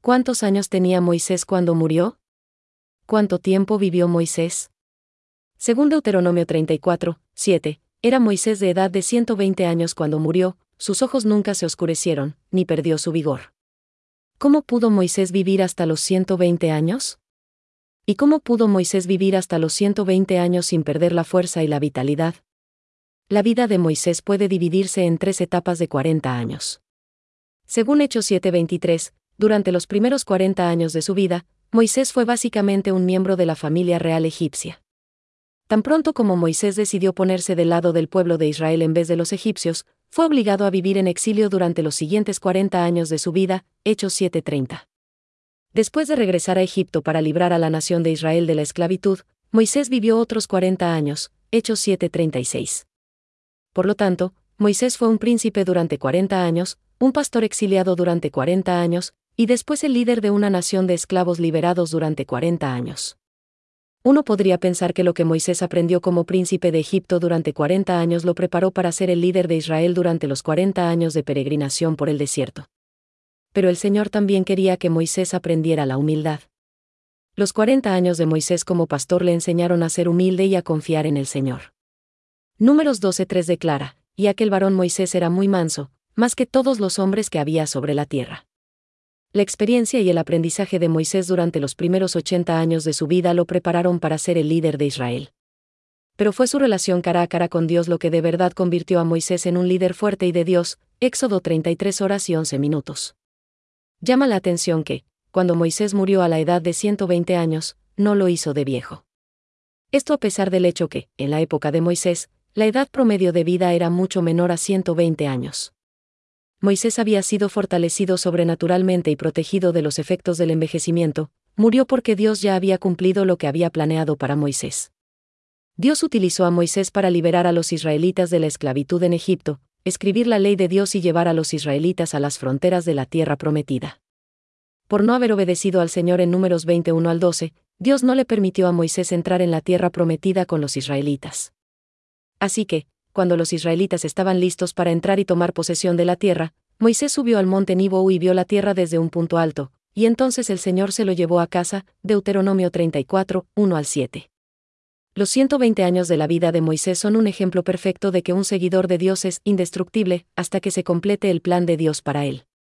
¿Cuántos años tenía Moisés cuando murió? ¿Cuánto tiempo vivió Moisés? Según Deuteronomio 34, 7, era Moisés de edad de 120 años cuando murió, sus ojos nunca se oscurecieron, ni perdió su vigor. ¿Cómo pudo Moisés vivir hasta los 120 años? ¿Y cómo pudo Moisés vivir hasta los 120 años sin perder la fuerza y la vitalidad? La vida de Moisés puede dividirse en 3 etapas de 40 años. Según Hechos 7:23, durante los primeros 40 años de su vida, Moisés fue básicamente un miembro de la familia real egipcia. Tan pronto como Moisés decidió ponerse del lado del pueblo de Israel en vez de los egipcios, fue obligado a vivir en exilio durante los siguientes 40 años de su vida, Hechos 7:30. Después de regresar a Egipto para librar a la nación de Israel de la esclavitud, Moisés vivió otros 40 años, Hechos 7:36. Por lo tanto, Moisés fue un príncipe durante 40 años, un pastor exiliado durante 40 años, y después el líder de una nación de esclavos liberados durante 40 años. Uno podría pensar que lo que Moisés aprendió como príncipe de Egipto durante 40 años lo preparó para ser el líder de Israel durante los 40 años de peregrinación por el desierto. Pero el Señor también quería que Moisés aprendiera la humildad. Los 40 años de Moisés como pastor le enseñaron a ser humilde y a confiar en el Señor. Números 12:3 declara, y aquel varón Moisés era muy manso, más que todos los hombres que había sobre la tierra. La experiencia y el aprendizaje de Moisés durante los primeros 80 años de su vida lo prepararon para ser el líder de Israel. Pero fue su relación cara a cara con Dios lo que de verdad convirtió a Moisés en un líder fuerte y de Dios, Éxodo 33 horas y 11 minutos. Llama la atención que, cuando Moisés murió a la edad de 120 años, no lo hizo de viejo. Esto a pesar del hecho que, en la época de Moisés, la edad promedio de vida era mucho menor a 120 años. Moisés había sido fortalecido sobrenaturalmente y protegido de los efectos del envejecimiento, murió porque Dios ya había cumplido lo que había planeado para Moisés. Dios utilizó a Moisés para liberar a los israelitas de la esclavitud en Egipto, escribir la ley de Dios y llevar a los israelitas a las fronteras de la tierra prometida. Por no haber obedecido al Señor en Números 21 al 12, Dios no le permitió a Moisés entrar en la tierra prometida con los israelitas. Así que, cuando los israelitas estaban listos para entrar y tomar posesión de la tierra, Moisés subió al monte Nebo y vio la tierra desde un punto alto, y entonces el Señor se lo llevó a casa, Deuteronomio 34, 1 al 7. Los 120 años de la vida de Moisés son un ejemplo perfecto de que un seguidor de Dios es indestructible hasta que se complete el plan de Dios para él.